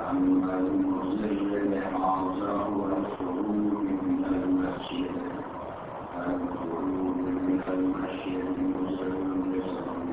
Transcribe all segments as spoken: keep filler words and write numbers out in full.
أما المصر لحاظه الخروج من المسجد الخروج من المسجد مسلم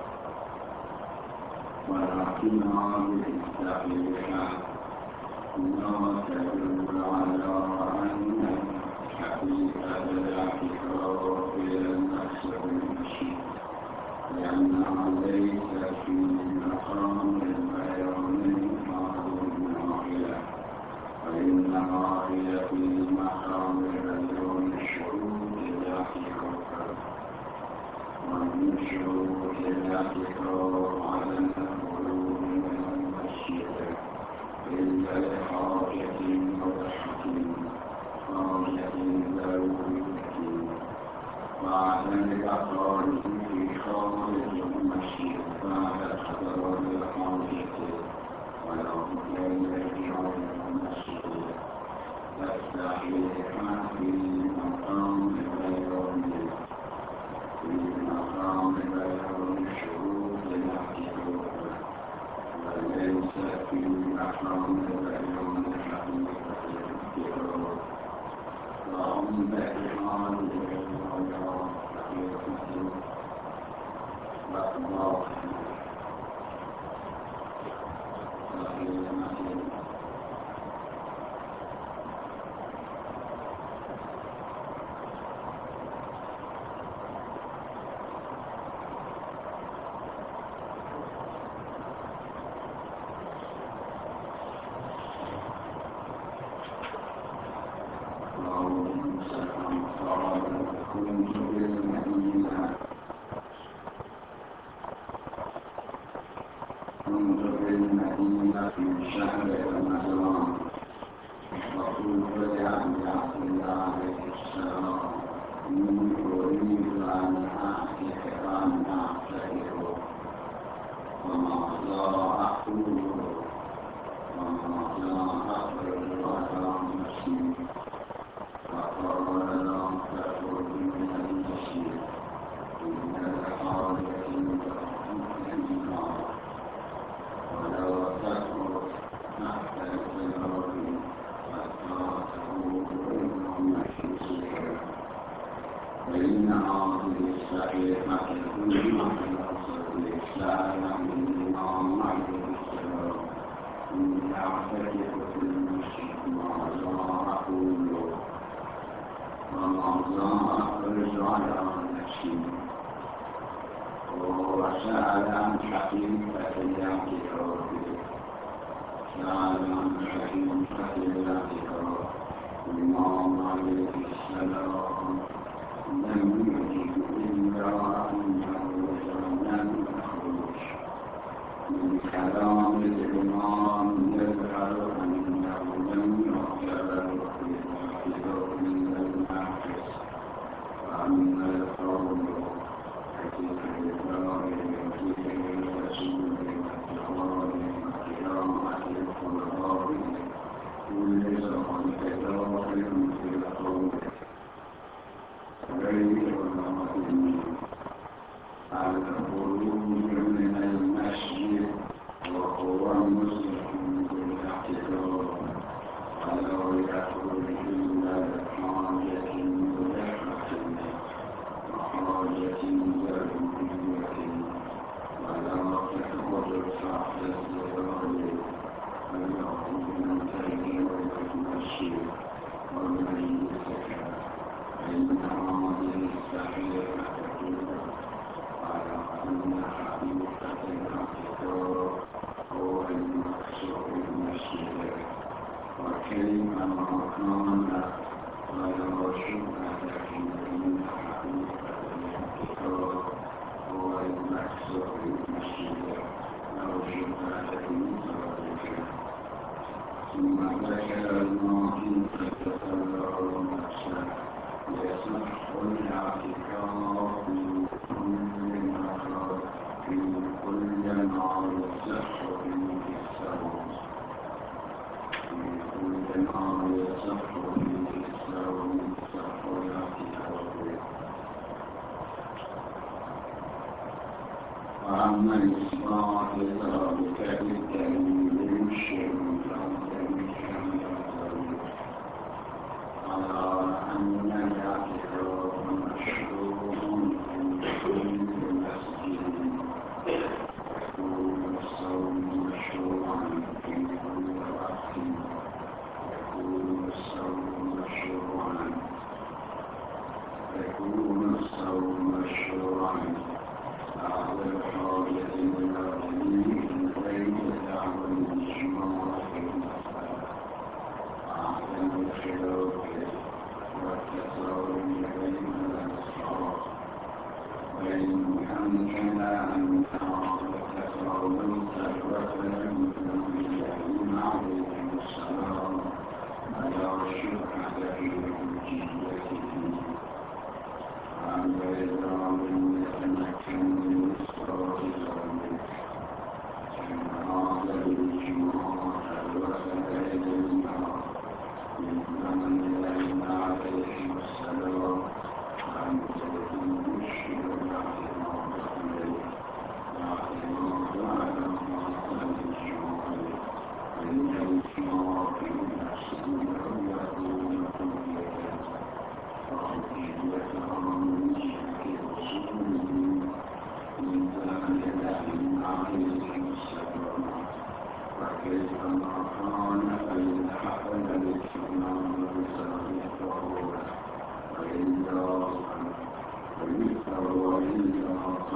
ولكن هذه التحلية لا تدل على أن حقيقة الاعتكاف إلى المسجد المشي لأنها ليست في مقام البيان هذه الناحية فإنها هي في مقام بيان شروط الاعتكاف ومن شروط الاعتكاف عدم الخروج من المسجد إلا لحاجة ملحة حاجة ضرورية وعدم الأقرار في خارج المسجد بعد حضور الحاجة ولا بد أن يرجع إلى المسجد فالصحيح في مقام بيان في مقام بيان شروط الاعتكاف وليس في مقام بيان حقيقة الاعتكاف وهم بحال الله حقيقة وأخبار كنت بالمدينة كنت بالمدينة في شهر رمضان وقلت لأبي عبد الله عليه السلام إني أريد أن أعتكف أن أعتكف وماذا أقول وماذا أخرج على نفسي فقال لا تخرج من المسجد إن الحاجة منها ولا تخرج تحت الزرار حتى تخرج من المسجد فإن هذه الصحيحة تدل على أصل الإسلام من الإمام عليه السلام إني أعتكف في المسجد ماذا أقول وماذا أخرج على نفسي وسأل عن حقيقة الاعتكاف سأل عن حقيقة الاعتكاف الإمام عليه السلام لم يجب إلا أنه لم يخرج من كلام الإمام يظهر أنه لم يعتبر في الاعتكاف من المعكس وأما القول كذكر الله وذكر الرسول والتقوى وقراءة القرآن كل زمن تداخل في القول غير المقدم الخروج من المسجد وهو مسلم بالاعتكاف ولا يخرج إلا لحاجة ملحة وحاجة ضرورية ولا تخرج تحت الزرار فيخرج تغيير المسجد ومن يتكى فإن هذه الصحيحة تدل على أن حقيقة الاعتكاف هو المقصود المسجد وكيفما كان فلا شبهة في أن حقيقة الاعتكاف هو المقصود المسجد لا شبهة في ذلك ثم ذكر الماضي فتتبع نفسه يصح الاعتكاف في كل ما في كل ما يصح فيه الصوم في كل ما يصح فيه الصوم يصح الاعتكاف وأما إثبات ذلك بالدليل الشرعي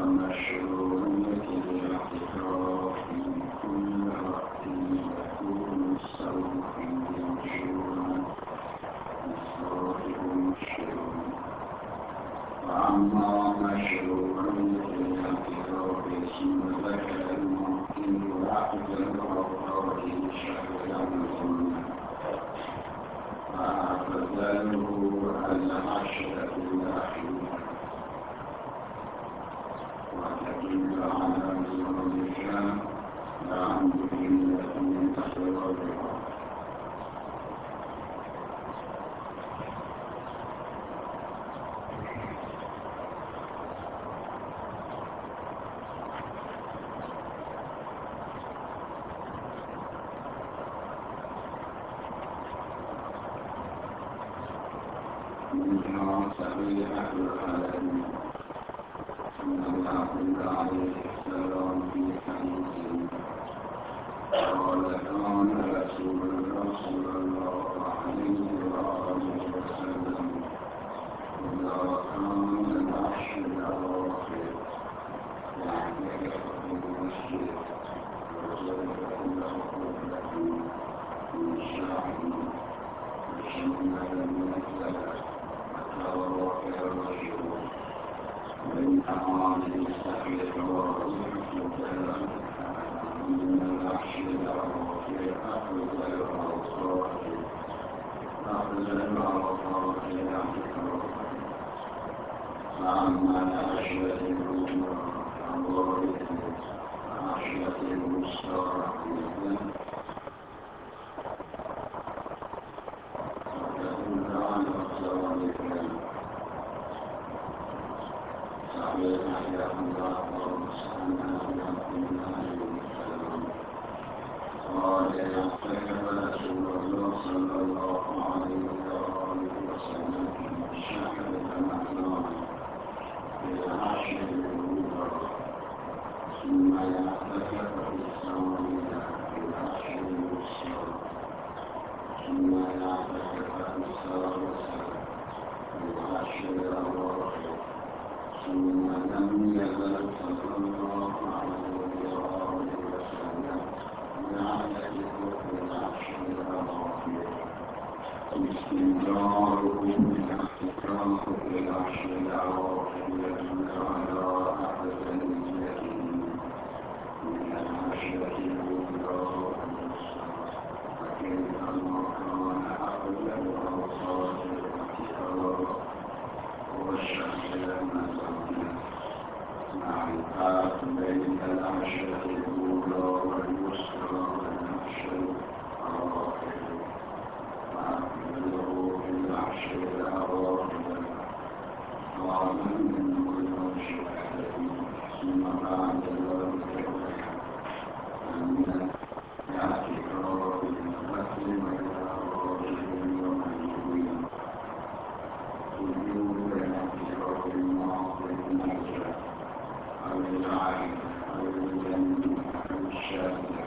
مشروعية الاعتكاف في كل وقت يكون الصوت مشروعا بالصوت مشروع. وأما مشروعية الاعتكاف ثم ذكر الممكن وعقد الأوقات شكلا ثم فأعتزله العشرة الأخيرة وتدل على زوجها لعن بقية من أسرارها. منها صحيحة العالم أن يعقوب عليه السلام في حديثه قال كان رسول الله صلى الله عليه وآله وسلم إذا كان العشر الأواخر يعتكف في المسجد وزاد له قبلة من شعر وشمل المثل وتوافى الرجل بين هذه السحية ووظيفة الكلام من العشر الأواخر أخذ الأوقات أخذ الأوقات الاعتكاف. فأما العشرة الأولى فوارث العشرة الوسطى مثلا وتدل على ذلك صحيح يحمد الله سبحانه وتعالى قال اعتكف رسول الله صلى الله عليه وآله وسلم في شهر رمضان في العشر الأولى ثم يعتكف في الثانية في العشر الوسطى ثم يعتكف في الثالثة في العشر الأواخر ثم لم يزل صلى الله عليه وآله وسلم يعتكف في العشر الأواخر استمراره بالاعتكاف في العشر الأواخر يدل على أفضليته من العشرة الأولى والوسطى وكيف ما كان أفضل أوقات الاعتكاف والشخص المزمن مع الفرق بين العشرة الأولى والوسطى والعشر الأواخر وأفضله في العشر الأواخر أعظم من كل شهادة. ثم بعد ذلك أن الاعتكاف بالقتل والإخراج باليوم وجوب الاعتكاف المعطل النجاة أو العين أو الجنة أو الشاذة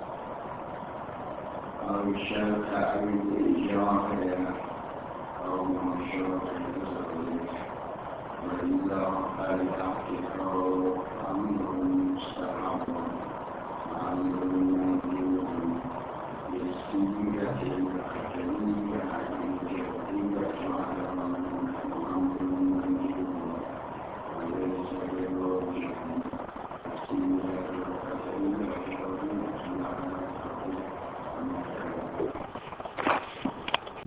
أو الشاذة أو الإجارة أو منشور الزوجية. وإذا الاعتكاف أمر مستحب أمر موجود بالسيرة الأكاديمية